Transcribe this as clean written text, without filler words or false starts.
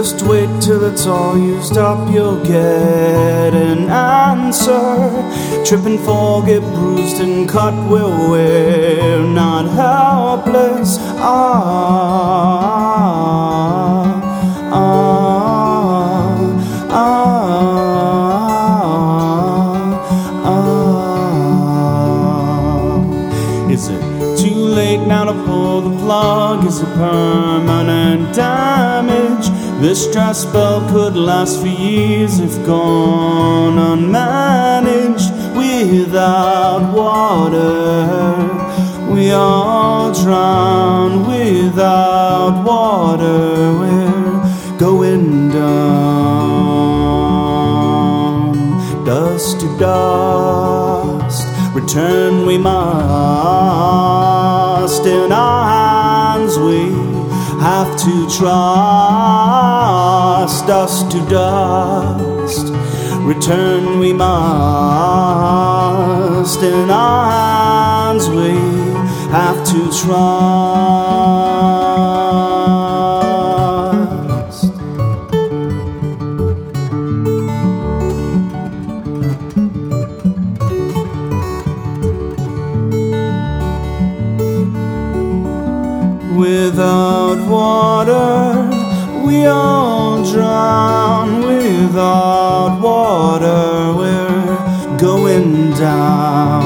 Just wait till it's all used up, you'll get an answer. Trip and fall, get bruised and cut, we're not helpless. Is it too late now to pull the plug? Is it permanent damage? This dry spell could last for years if gone unmanaged. Without water, we all drown. Without water, we're going down. Dust to dust, return we must. In our hands we have to trust. Dust to dust, return we must. In our hands we have to trust. Without water, we all drown. Without water, we're going down.